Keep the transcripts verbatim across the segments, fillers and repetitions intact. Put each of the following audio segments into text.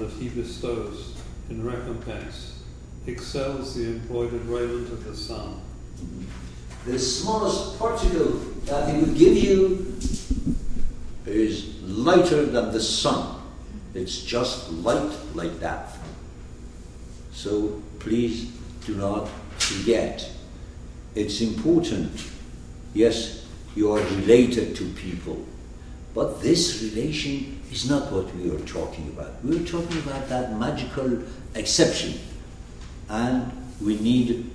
that he bestows in recompense excels the embroidered raiment of the sun. The smallest particle that he would give you is lighter than the sun. It's just light like that. So please do not forget. It's important. Yes, you are related to people. But this relation is not what we are talking about. We are talking about that magical exception. And we need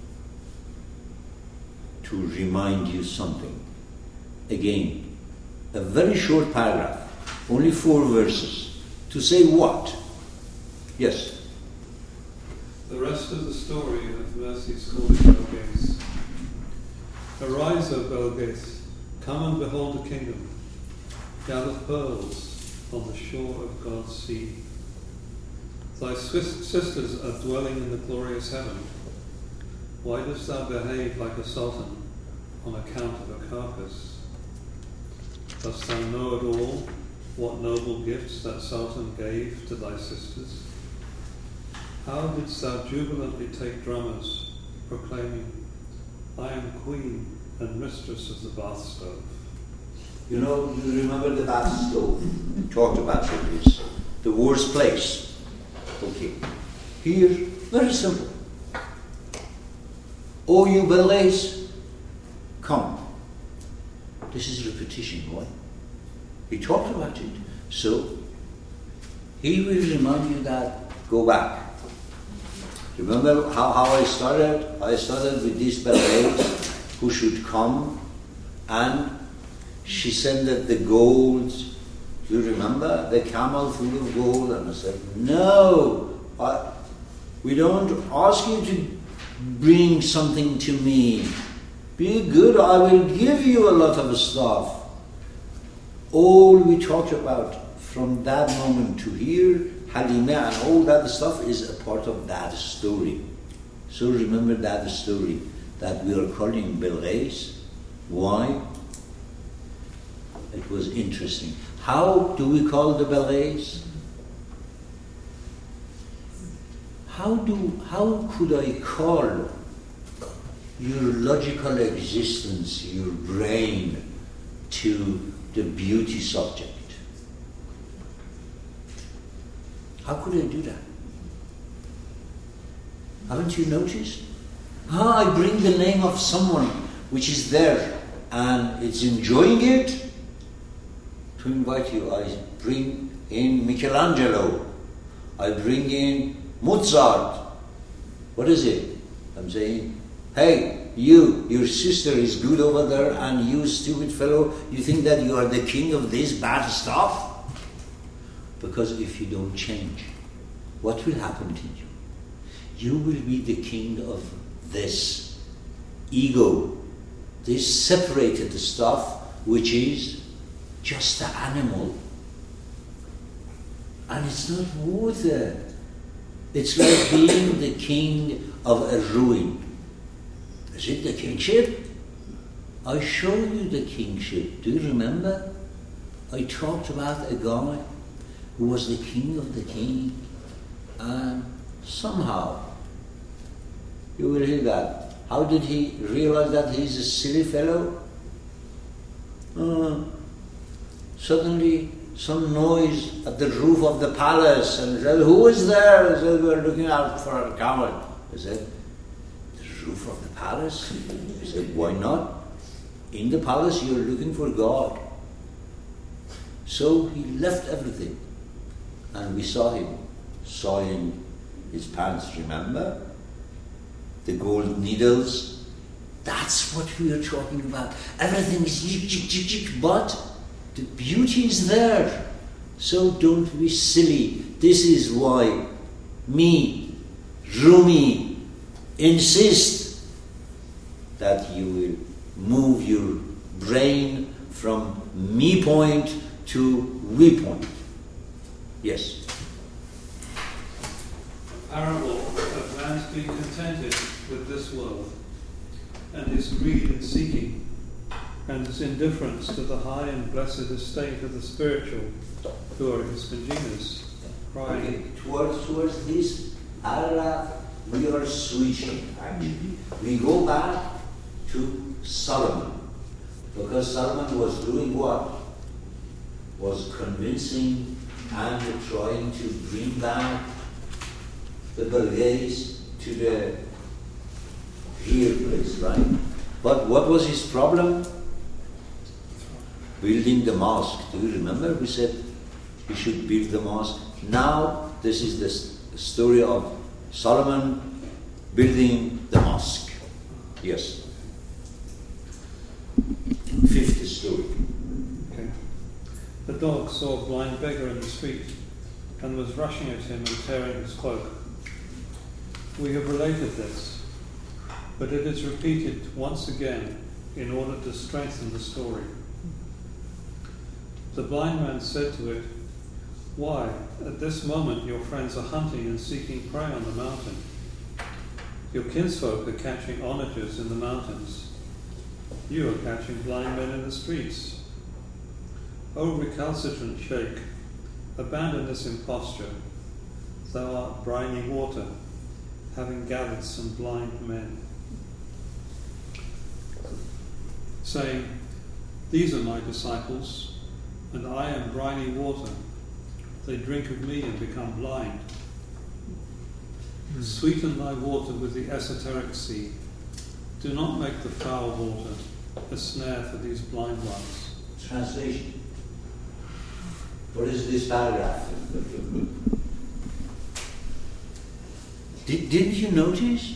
to remind you something. Again, a very short paragraph, only four verses, to say what? Yes? The rest of the story of Mercy's calling Belgace. Arise, O Belgace, come and behold the kingdom. Gather pearls on the shore of God's sea. Thy Swiss sisters are dwelling in the glorious heaven. Why dost thou behave like a sultan on account of a carcass? Dost thou know at all what noble gifts that sultan gave to thy sisters? How didst thou jubilantly take drummers, proclaiming, I am queen and mistress of the bath stove? You know, you remember the bath stove? We talked about it. It's the worst place. Okay. Here, very simple. O you Belgace, come. This is repetition, right? He talked about it. So, he will remind you that, go back. Remember how, how I started? I started with this Belgace who should come, and she sent the gold. Do you remember? The camel full of gold. And I said, no, I, we don't ask you to bring something to me. Be good, I will give you a lot of stuff. All we talked about from that moment to here, Halima and all that stuff is a part of that story. So remember that story that we are calling Belgace. Why? It was interesting. How do we call the Belgace? How do how could I call your logical existence, your brain, to the beauty subject? How could I do that? Haven't you noticed? How I bring the name of someone which is there and it's enjoying it to invite you. I bring in Michelangelo. I bring in Mozart. What is it? I'm saying, hey, you, your sister is good over there, and you stupid fellow, you think that you are the king of this bad stuff? Because if you don't change, what will happen to you? You will be the king of this ego, this separated stuff, which is just an animal. And it's not worth it. It's like being the king of a ruin. Is it the kingship? I show you the kingship. Do you remember? I talked about a guy who was the king of the king, and somehow, you will hear that. How did he realize that he's a silly fellow? Uh, suddenly, some noise at the roof of the palace, and he said, who is there? He said, we're looking out for a camel. He said, the roof of the palace? He said, why not? In the palace you're looking for God. So he left everything, and we saw him sewing his pants, remember? The gold needles. That's what we are talking about. Everything is jik, jik, jik, jik, but the beauty is there. So don't be silly. This is why me, Rumi, insist that you will move your brain from me point to we point. Yes? A parable of man's being contented with this world, and his greed in seeking, and his indifference to the high and blessed estate of the spiritual who are his congeners. Right. Okay, towards, towards this Ararat, we are switching actually. We go back to Solomon, because Solomon was doing what? Was convincing and trying to bring back the Bulgarians to the real place, right? But what was his problem? Building the mosque. Do you remember? We said he should build the mosque. Now, this is the s- story of Solomon building the mosque. Yes. Fifth story. Okay. The dog saw a blind beggar in the street and was rushing at him and tearing his cloak. We have related this, but it is repeated once again in order to strengthen the story. The blind man said to it, "Why, at this moment your friends are hunting and seeking prey on the mountain. Your kinsfolk are catching onagers in the mountains. You are catching blind men in the streets. O recalcitrant sheikh, abandon this imposture. Thou art briny water, having gathered some blind men." Saying, "These are my disciples, and I am briny water. They drink of me and become blind. Mm. Sweeten thy water with the esoteric sea. Do not make the foul water a snare for these blind ones." Translation. What is this paragraph? Did, didn't you notice?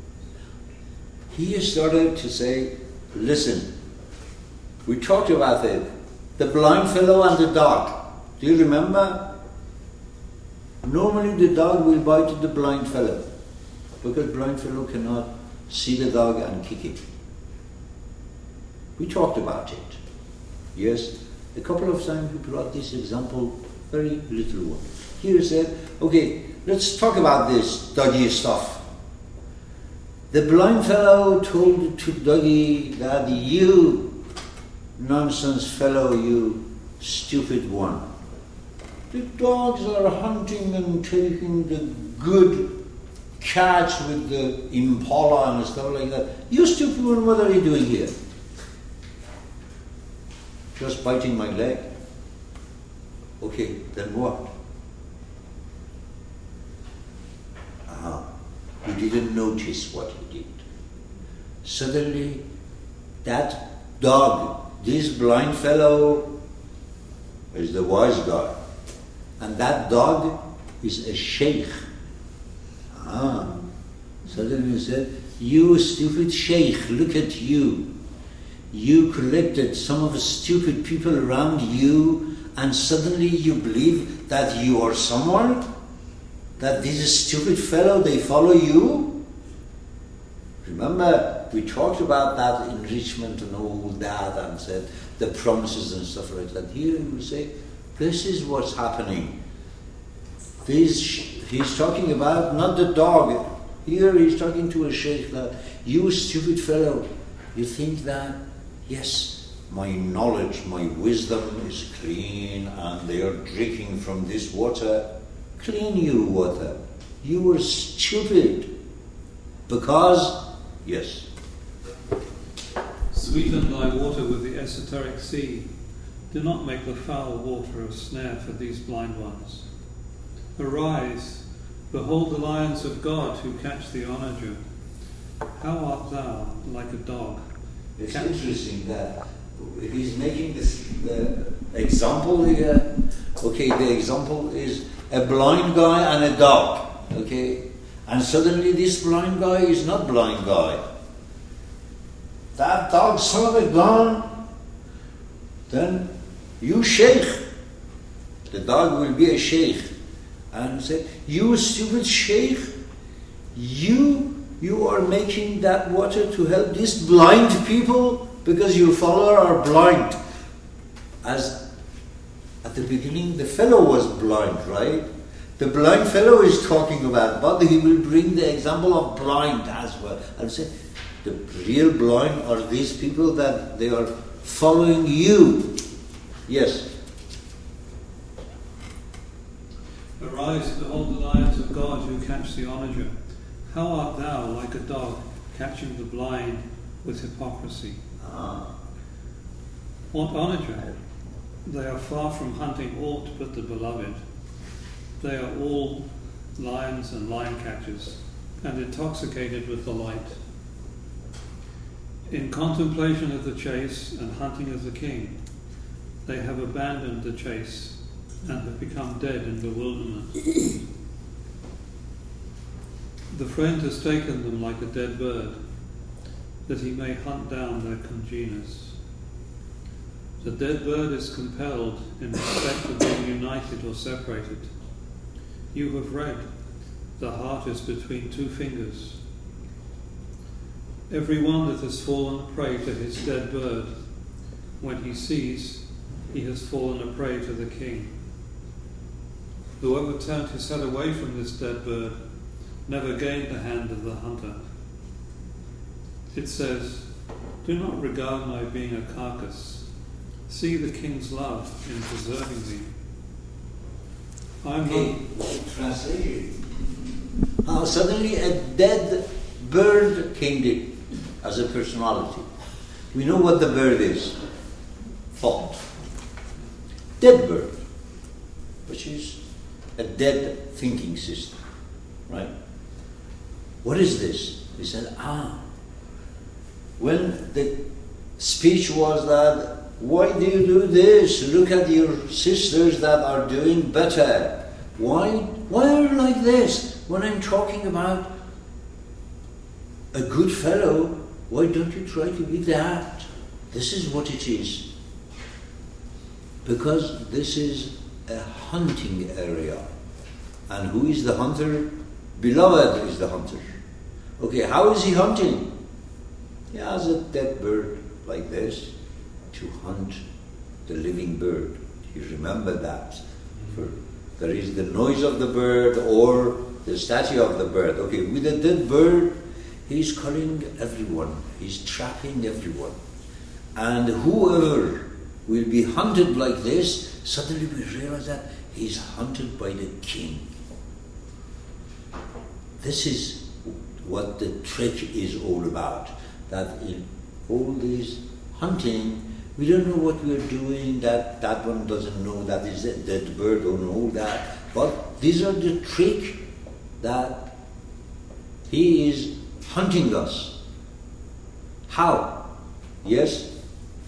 He started to say, listen, we talked about it. The blind fellow and the dog. Do you remember? Normally the dog will bite the blind fellow, because blind fellow cannot see the dog and kick it. We talked about it. Yes, a couple of times we brought this example, very little one. Here said, okay, let's talk about this doggy stuff. The blind fellow told to doggy that you nonsense fellow, you stupid one. The dogs are hunting and taking the good catch with the impala and stuff like that. You stupid one, what are you doing here? Just biting my leg. Okay, then what? Ah, he didn't notice what he did. Suddenly, that dog, this blind fellow is the wise guy. And that dog is a sheikh. Ah. Suddenly he said, you stupid sheikh, look at you. You collected some of the stupid people around you, and suddenly you believe that you are someone? That this stupid fellow, they follow you? Remember, we talked about that enrichment and all that, and said the promises and stuff like that. Here we say, this is what's happening. This, he's talking about not the dog. Here he's talking to a sheikh that, you stupid fellow, you think that, yes, my knowledge, my wisdom is clean and they are drinking from this water. Clean you water. You were stupid. Because, yes. Sweeten thy water with the esoteric sea. Do not make the foul water a snare for these blind ones. Arise, behold the lions of God who catch the onager. How art thou like a dog? It's catch- interesting that he's making this the example here. Okay, the example is a blind guy and a dog. Okay, and suddenly this blind guy is not blind guy. That dog saw the gun. Then you sheikh. The dog will be a sheikh. And say, you stupid sheikh, you you are making that water to help these blind people because your follower are blind. As at the beginning the fellow was blind, right? The blind fellow is talking about, but he will bring the example of blind as well. And say, the real blind are these people that they are following you. Yes. Arise, behold the lions of God who catch the onager. How art thou like a dog catching the blind with hypocrisy? Ah. What onager? They are far from hunting aught but the beloved. They are all lions and lion catchers, and intoxicated with the light. In contemplation of the chase and hunting of the king, they have abandoned the chase and have become dead in bewilderment. The friend has taken them like a dead bird, that he may hunt down their congeners. The dead bird is compelled in respect of being united or separated. You have read, the heart is between two fingers. Every one that has fallen a prey to his dead bird, when he sees, he has fallen a prey to the king. Whoever turned his head away from this dead bird never gained the hand of the hunter. It says, do not regard my being a carcass. See the king's love in preserving thee. I'm Okay, not... translation. Now suddenly a dead bird came in as a personality. We know what the bird is. Thought. Dead bird, which is a dead thinking system, right? What is this? He said, ah, when the speech was that, why do you do this? Look at your sisters that are doing better. Why, why are you like this? When I'm talking about a good fellow, why don't you try to be that? This is what it is. Because this is a hunting area. And who is the hunter? Beloved is the hunter. Okay, how is he hunting? He has a dead bird like this to hunt the living bird. You remember that. For there is the noise of the bird or the statue of the bird. Okay, with a dead bird, he's calling everyone. He's trapping everyone. And whoever will be hunted like this, suddenly we realize that he's hunted by the king. This is what the trick is all about. That in all this hunting, we don't know what we're doing, that that one doesn't know that is a dead bird or all that. But these are the trick that he is hunting us. How? Yes?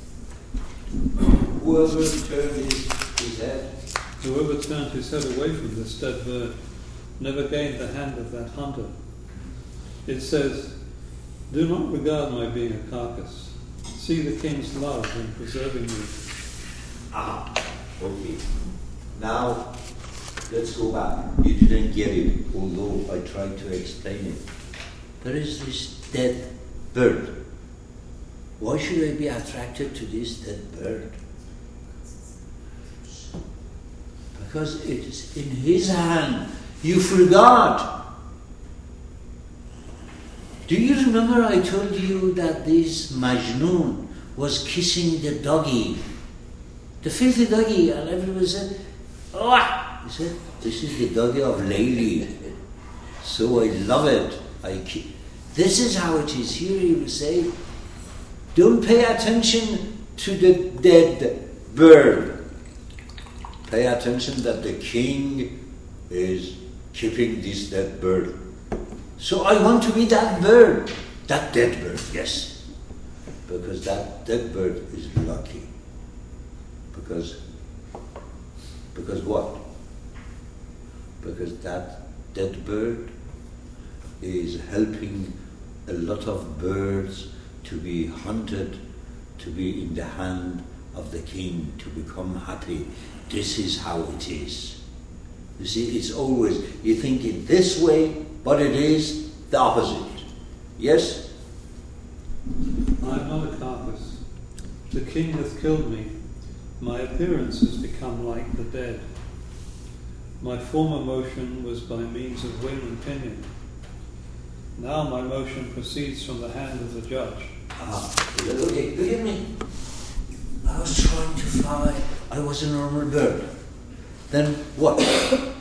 Whoever turned his, his head. Whoever turned his head away from this dead bird never gained the hand of that hunter. It says, do not regard my being a carcass. See the king's love in preserving you. Ah, okay. Now, let's go back. You didn't get it, although I tried to explain it. There is this dead bird. Why should I be attracted to this dead bird? Because it is in his hand. You forgot. Do you remember I told you that this Majnun was kissing the doggy, the filthy doggy, and everyone said, oh! He said, this is the doggy of Layli. So I love it. I ki-. This is how it is. Here he will say, don't pay attention to the dead bird. Pay attention that the king is keeping this dead bird. So I want to be that bird, that dead bird, yes. Because that dead bird is lucky. Because, because what? Because that dead bird is helping a lot of birds to be hunted, to be in the hand of the king, to become happy. This is how it is. You see, it's always, you think it this way, but it is the opposite. Yes? I am not a carcass. The king hath killed me. My appearance has become like the dead. My former motion was by means of wing and pinion. Now my motion proceeds from the hand of the judge. Ah, okay, look at me. I was trying to fly. I was a normal bird. Then what?